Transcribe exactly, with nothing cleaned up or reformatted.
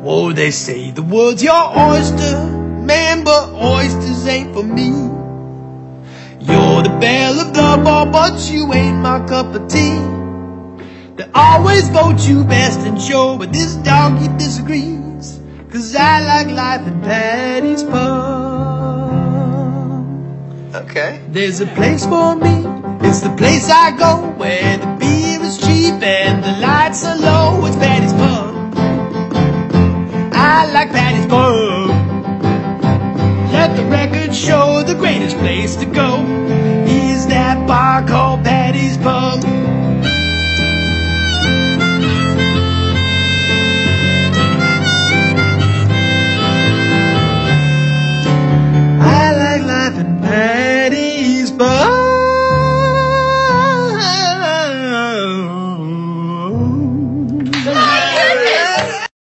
Oh, they say the world's your oyster, man, but oysters ain't for me. You're the belle of the ball, but you ain't my cup of tea. They always vote you best in show, but this doggy disagrees, 'cause I like life in Paddy's Pub. Okay. There's a place for me, it's the place I go, where the beer is cheap and the lights are low. It's Paddy's Pub. I like Paddy's Pub. Let the record show the greatest place to go.